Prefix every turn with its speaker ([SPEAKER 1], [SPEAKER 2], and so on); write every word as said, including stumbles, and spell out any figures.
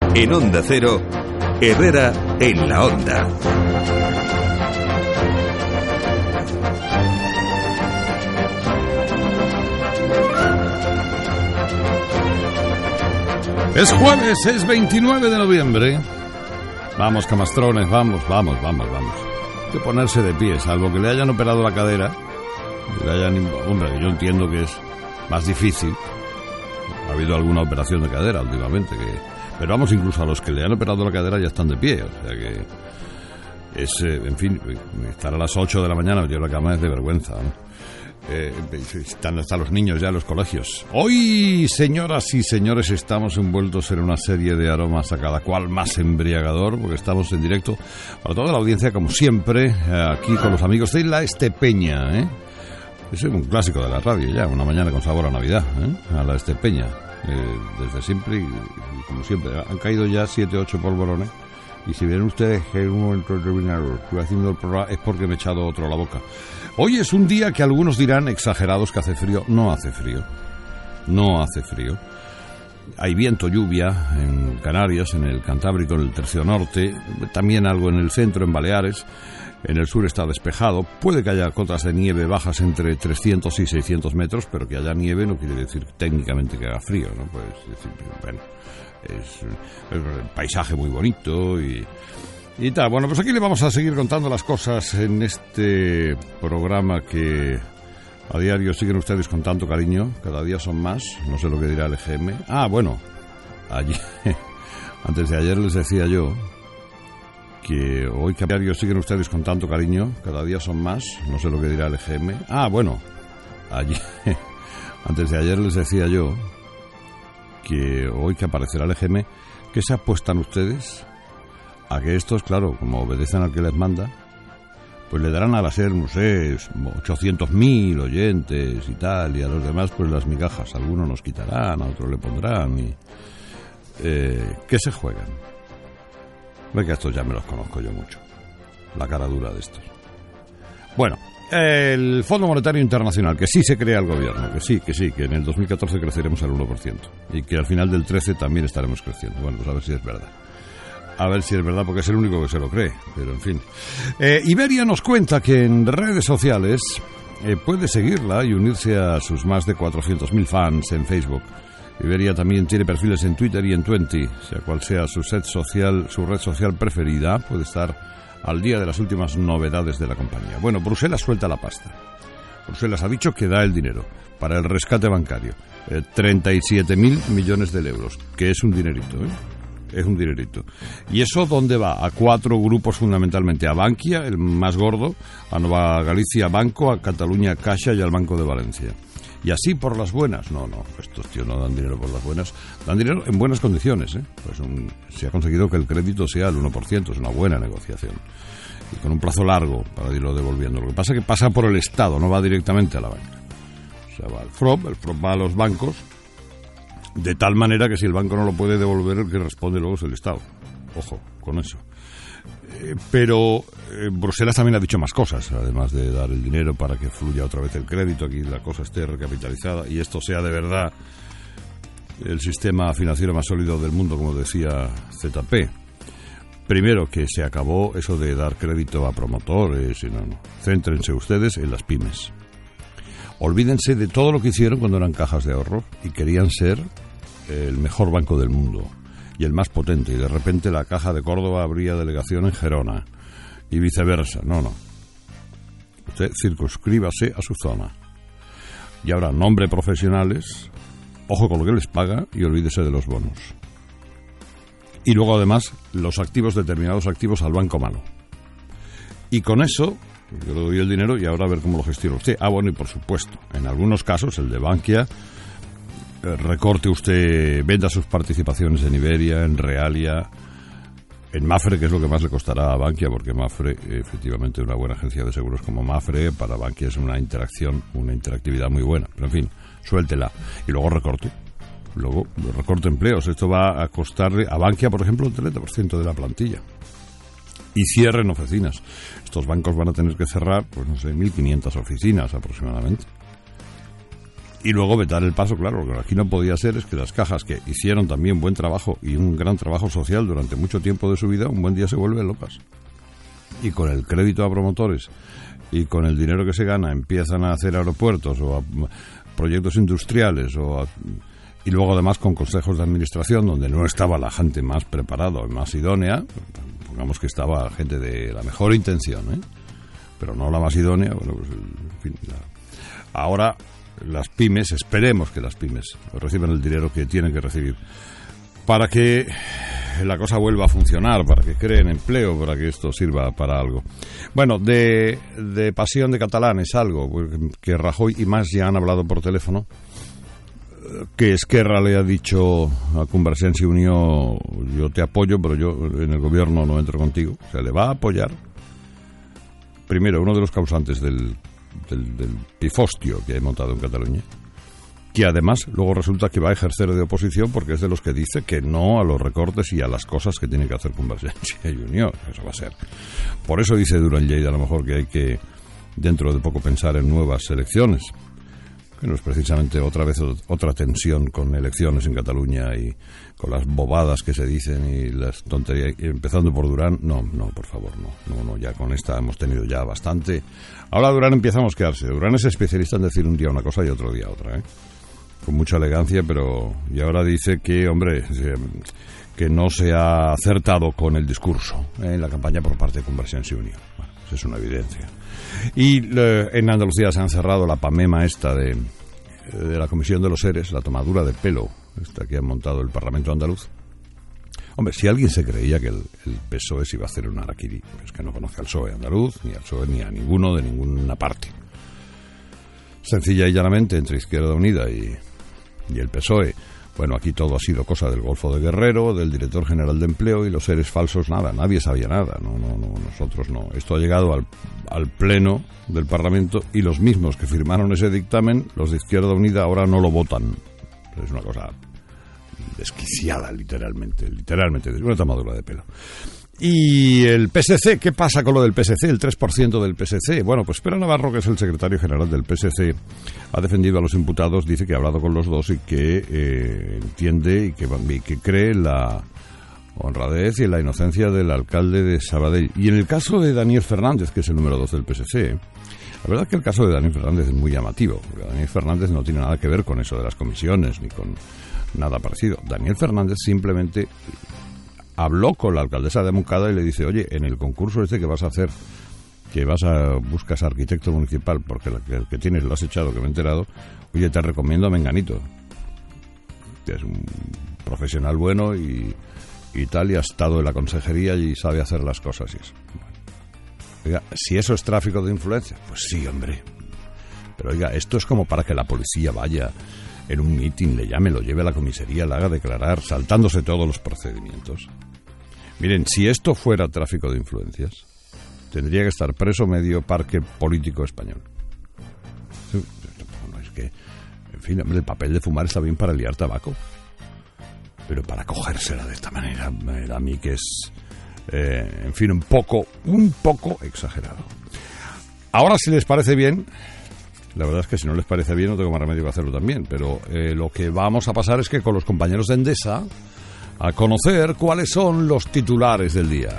[SPEAKER 1] En Onda Cero, Herrera en la Onda.
[SPEAKER 2] Es jueves, es veintinueve de noviembre. Vamos, camastrones, vamos, vamos, vamos, vamos. Hay que ponerse de pie, salvo que le hayan operado la cadera. Que le hayan, hombre, yo entiendo que es más difícil. Ha habido alguna operación de cadera últimamente, que, pero vamos, incluso a los que le han operado la cadera ya están de pie. O sea que es, eh, en fin, estar a las ocho de la mañana metido en la cama es de vergüenza, ¿no? Eh, están hasta los niños ya en los colegios. Hoy, señoras y señores, estamos envueltos en una serie de aromas a cada cual más embriagador, porque estamos en directo para toda la audiencia, como siempre, aquí con los amigos de La Estepeña, ¿eh? Es un clásico de la radio ya, una mañana con sabor a Navidad, ¿eh? A La Estepeña, eh, desde siempre y, y como siempre. Han caído ya siete, ocho polvorones, y si ven ustedes que en un momento determinado estoy haciendo el programa es porque me he echado otro a la boca. Hoy es un día que algunos dirán exagerados que hace frío. No hace frío. No hace frío. Hay viento, lluvia en Canarias, en el Cantábrico, en el tercio norte, también algo en el centro, en Baleares. En el sur está despejado. Puede que haya cotas de nieve bajas entre trescientos y seiscientos metros, pero que haya nieve no quiere decir técnicamente que haga frío, ¿no? Pues, decir, bueno, es un paisaje muy bonito y... Y tal, bueno, pues aquí le vamos a seguir contando las cosas en este programa que a diario siguen ustedes con tanto cariño, cada día son más, no sé lo que dirá el E G M. Ah, bueno, ayer, antes de ayer les decía yo que hoy que a diario siguen ustedes con tanto cariño, cada día son más, no sé lo que dirá el E G M. Ah, bueno, ayer, antes de ayer les decía yo que hoy que aparecerá el E G M, ¿qué se apuestan ustedes? A que estos, claro, como obedecen al que les manda, pues le darán a la SER, no sé, ochocientos mil oyentes y tal, y a los demás pues las migajas. Algunos nos quitarán, a otros le pondrán. Y, eh, ¿qué se juegan? Ve que estos ya me los conozco yo mucho, la cara dura de estos. Bueno, el Fondo Monetario Internacional, que sí se crea el gobierno, que sí, que sí, que en el dos mil catorce creceremos al uno por ciento y que al final del trece también estaremos creciendo. Bueno, pues a ver si es verdad. A ver si es verdad, porque es el único que se lo cree, pero en fin. Eh, Iberia nos cuenta que en redes sociales eh, puede seguirla y unirse a sus más de cuatrocientos mil fans en Facebook. Iberia también tiene perfiles en Twitter y en Twenty, sea cual sea su red social, su red social preferida, puede estar al día de las últimas novedades de la compañía. Bueno, Bruselas suelta la pasta. Bruselas ha dicho que da el dinero para el rescate bancario, eh, treinta y siete mil millones de euros, que es un dinerito, ¿eh? Es un dinerito. ¿Y eso dónde va? A cuatro grupos fundamentalmente. A Bankia, el más gordo, a Nova Galicia Banco, a Cataluña Caixa y al Banco de Valencia. Y así por las buenas. No, no, estos tíos no dan dinero por las buenas. Dan dinero en buenas condiciones, ¿eh? Pues un, se ha conseguido que el crédito sea el uno por ciento. Es una buena negociación. Y con un plazo largo para irlo devolviendo. Lo que pasa es que pasa por el Estado, no va directamente a la banca. O sea, va al F R O B, el F R O B va a los bancos, de tal manera que si el banco no lo puede devolver, el que responde luego es el Estado. Ojo con eso. Eh, pero eh, Bruselas también ha dicho más cosas, además de dar el dinero para que fluya otra vez el crédito, aquí la cosa esté recapitalizada y esto sea de verdad el sistema financiero más sólido del mundo, como decía Z P. Primero, que se acabó eso de dar crédito a promotores, y no, no. Céntrense ustedes en las pymes. Olvídense de todo lo que hicieron cuando eran cajas de ahorro y querían ser el mejor banco del mundo y el más potente. Y de repente la Caja de Córdoba abría delegación en Gerona y viceversa. No, no. Usted circunscríbase a su zona. Y ahora, nombre profesionales, ojo con lo que les paga y olvídese de los bonos. Y luego, además, los activos, determinados activos, al banco malo. Y con eso... yo le doy el dinero y ahora a ver cómo lo gestiona usted. Ah, bueno, y por supuesto, en algunos casos, el de Bankia, eh, recorte usted, venda sus participaciones en Iberia, en Realia, en Mafre, que es lo que más le costará a Bankia, porque Mafre, efectivamente, una buena agencia de seguros como Mafre, para Bankia es una interacción, una interactividad muy buena. Pero en fin, suéltela. Y luego recorte. Luego recorte empleos. Esto va a costarle a Bankia, por ejemplo, el treinta por ciento de la plantilla. Y cierren oficinas. Estos bancos van a tener que cerrar, pues no sé, mil quinientas oficinas aproximadamente. Y luego vetar el paso, claro, lo que aquí no podía ser es que las cajas, que hicieron también buen trabajo y un gran trabajo social durante mucho tiempo de su vida, un buen día se vuelven locas. Y con el crédito a promotores y con el dinero que se gana empiezan a hacer aeropuertos o a proyectos industriales o a, y luego además con consejos de administración donde no estaba la gente más preparada o más idónea, pongamos que estaba gente de la mejor intención, ¿eh? Pero no la más idónea. Bueno, pues, en fin, la... ahora las pymes, esperemos que las pymes reciban el dinero que tienen que recibir para que la cosa vuelva a funcionar, para que creen empleo, para que esto sirva para algo. Bueno, de, de pasión de catalanes algo, que Rajoy y más ya han hablado por teléfono, que Esquerra le ha dicho a Convergencia y Unió, yo te apoyo, pero yo en el gobierno no entro contigo. O sea, le va a apoyar, primero, uno de los causantes del Del, del pifostio que he montado en Cataluña, que además luego resulta que va a ejercer de oposición porque es de los que dice que no a los recortes y a las cosas que tiene que hacer Convergencia y Unió. Eso va a ser. Por eso dice Duran Lleida a lo mejor que hay que dentro de poco pensar en nuevas elecciones, que no es precisamente otra vez otra tensión con elecciones en Cataluña y con las bobadas que se dicen y las tonterías, empezando por Durán. No, no, por favor, no, no, no, ya con esta hemos tenido ya bastante. Ahora Durán empieza a mosquearse. Durán es especialista en decir un día una cosa y otro día otra, ¿eh? Con mucha elegancia, pero y ahora dice que, hombre, que no se ha acertado con el discurso ¿eh? en la campaña por parte de Convergencia y Unió. Bueno, eso es una evidencia. Y eh, en Andalucía se han cerrado la pamema esta de, de la Comisión de los Seres, la tomadura de pelo esta que ha montado el Parlamento andaluz. Hombre, si alguien se creía que el, el P S O E se iba a hacer un harakiri, es que no conoce al P S O E andaluz, ni al P S O E, ni a ninguno de ninguna parte. Sencilla y llanamente, entre Izquierda Unida y, y el P S O E, bueno, aquí todo ha sido cosa del Golfo de Guerrero, del Director General de Empleo y los seres falsos, nada, nadie sabía nada, no, no, no, nosotros no. Esto ha llegado al, al Pleno del Parlamento y los mismos que firmaron ese dictamen, los de Izquierda Unida, ahora no lo votan. Es una cosa desquiciada, literalmente, literalmente, una tomadura de pelo. Y el P S C, ¿qué pasa con lo del P S C? El tres por ciento del P S C. Bueno, pues Pere Navarro, que es el secretario general del P S C, ha defendido a los imputados, dice que ha hablado con los dos y que eh, entiende y que, y que cree la honradez y la inocencia del alcalde de Sabadell. Y en el caso de Daniel Fernández, que es el número dos del P S C, la verdad es que el caso de Daniel Fernández es muy llamativo, porque Daniel Fernández no tiene nada que ver con eso de las comisiones, ni con nada parecido. Daniel Fernández simplemente habló con la alcaldesa de Moncada y le dice, oye, en el concurso este que vas a hacer, que vas a buscas arquitecto municipal, porque el que, el que tienes lo has echado, que me he enterado, oye, te recomiendo a Menganito, que es un profesional bueno y, y tal, y ha estado en la consejería y sabe hacer las cosas y eso. Oiga, si eso es tráfico de influencia, pues sí, hombre. Pero oiga, esto es como para que la policía vaya en un mitin, le llame, lo lleve a la comisaría, la haga declarar, saltándose todos los procedimientos. Miren, si esto fuera tráfico de influencias, tendría que estar preso medio parque político español. No, es que, en fin, hombre, el papel de fumar está bien para liar tabaco, pero para cogérsela de esta manera, me da a mí que es, eh, en fin, un poco, un poco exagerado. Ahora, si les parece bien, la verdad es que si no les parece bien no tengo más remedio que hacerlo también, pero eh, lo que vamos a pasar es que con los compañeros de Endesa a conocer cuáles son los titulares del día.